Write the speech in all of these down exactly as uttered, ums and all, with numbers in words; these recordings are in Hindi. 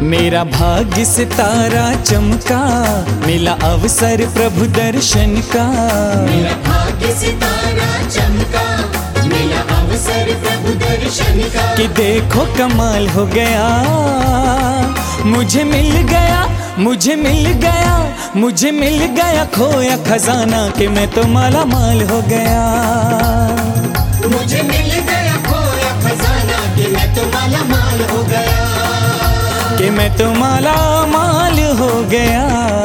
मेरा भाग्य सितारा चमका, मिला अवसर प्रभु दर्शन का। मेरा भाग्य सितारा चमका, मिला अवसर प्रभु दर्शन का। कि देखो कमाल हो गया, मुझे मिल गया, मुझे मिल गया, मुझे मिल गया खोया खजाना, कि मैं तो माला माल हो गया। मुझे मिल गया खोया खजाना, कि मैं तो माला माल हो गया। कि मैं तो माला माल हो गया।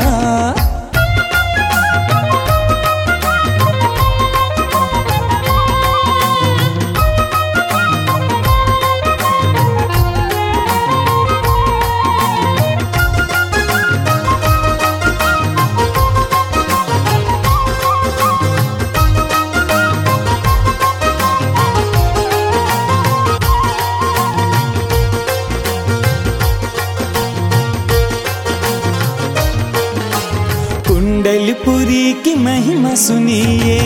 कुंडलपुरी की महिमा सुनिए,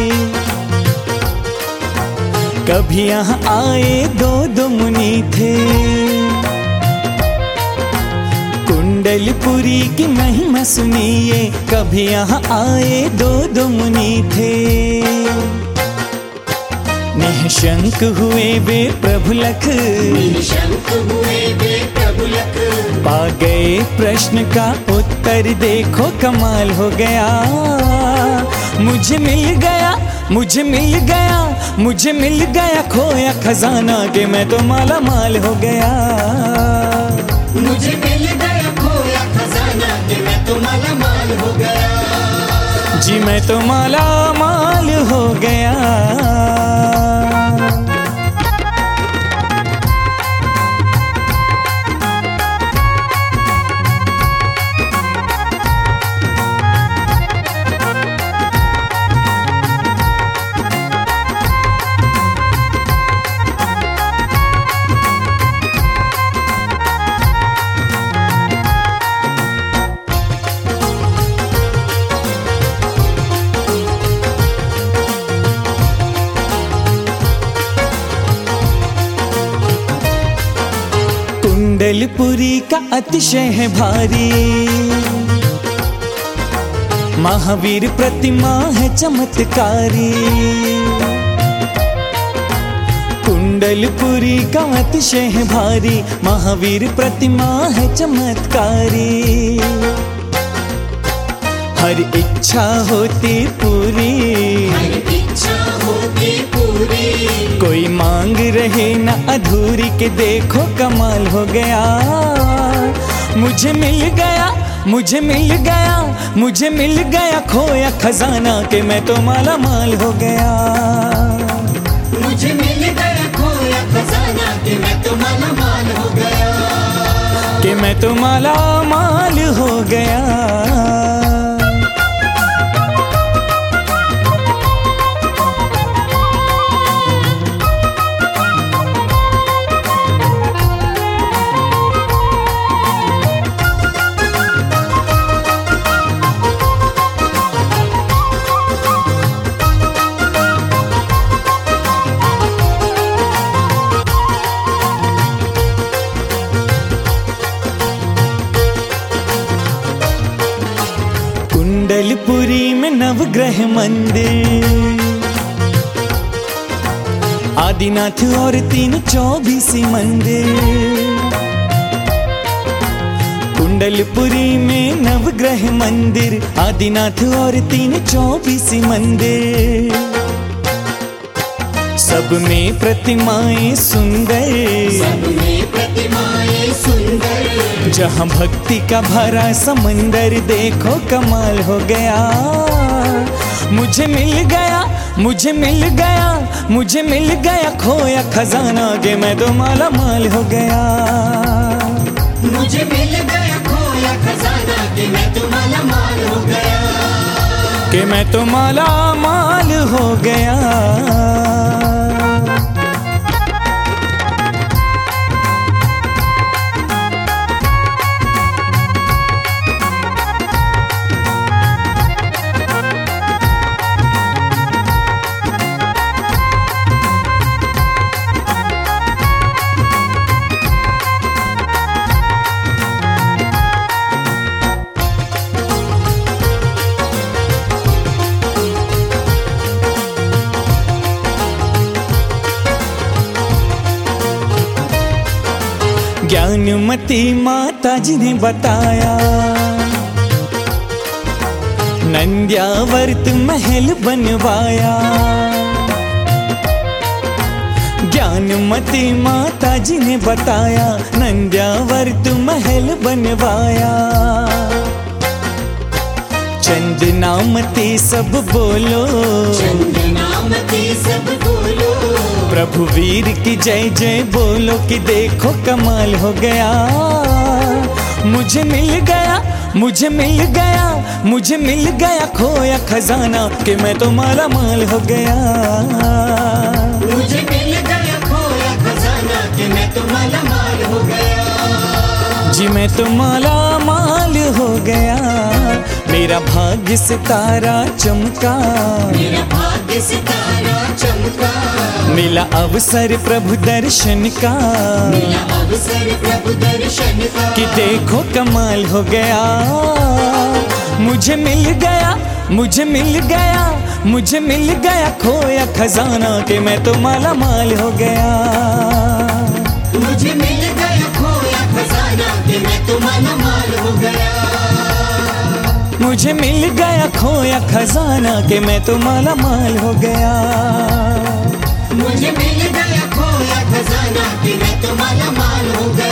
कभी यहाँ आए दो दो मुनि थे। कुंडलपुरी की महिमा सुनिए, कभी यहाँ आए दो दो मुनि थे। निःशंक हुए वे प्रभु लख, निःशंक हुए वे प्रभु लख। पा गए प्रश्न का उत्तर, देखो कमाल हो गया। मुझे मिल गया, मुझे मिल गया, मुझे मिल गया खोया खजाना, कि मैं तो माला माल हो गया। मुझे मिल गया खोया खजाना, कि मैं तो माला माल हो गया। जी मैं तो माला माल हो गया। कुंडलपुरी का अतिशय है भारी, महावीर प्रतिमा है चमत्कारी। कुंडलपुरी का अतिशय है भारी, महावीर प्रतिमा है चमत्कारी। हर इच्छा होती पूरी, हर इच्छा होती पूरी। कोई मांग रहे न अधूरी, के देखो कमाल हो गया। मुझे मिल गया, मुझे मिल गया, मुझे मिल गया खोया खजाना, कि मैं तो माला माल हो गया। मुझे मिल गया खोया खजाना, कि मैं तो माला माल हो गया। कि मैं तो माला माल हो गया। कुंडलपुरी में नवग्रह मंदिर, आदिनाथ और तीन चौबीसी मंदिर। कुंडलपुरी में नवग्रह मंदिर, आदिनाथ और तीन चौबीसी मंदिर। सब में प्रतिमाएं सुंदर, सब में प्रतिमाएं सुंदर। जहाँ भक्ति का भरा समंदर, देखो कमाल हो गया। मुझे मिल गया, मुझे मिल गया, मुझे मिल गया खोया खजाना, कि मैं तो माला माल हो गया। मुझे मिल गया खोया खजाना, कि मैं तो माला माल हो गया। कि मैं तो माला माल हो गया। ज्ञानमती माता जी ने बताया, नंद्यावर्त महल बनवाया। ज्ञानमती माता जी ने बताया, नंद्यावर्त महल बनवाया। चंदनामती सब बोलो, चंदनामती सब बोलो, प्रभु वीर की जय जय बोलो कि देखो कमाल हो गया। मुझे मिल गया, मुझे मिल गया, मुझे मिल गया खोया खजाना कि मैं तो माला माल हो गया। मुझे मिल गया खोया खजाना कि मैं तो माला माल हो गया। जी मैं तो माला माल हो गया, मेरा भाग्य सितारा चमका, मेरा भाग्य सितारा चमका। मिला अवसर प्रभु दर्शन का, मिला अवसर प्रभु दर्शन का कि देखो कमाल हो गया। मुझे मिल गया, मुझे मिल गया, मुझे मिल गया खोया खजाना कि मैं तो माला माल हो गया। मुझे मिल गया खोया खजाना कि मैं तो माला माल हो गया। मुझे मिल गया खोया खजाना कि मैं तो माला माल हो गया। मुझे मिल गया खोया खजाना कि मैं तो माला माल हो गया।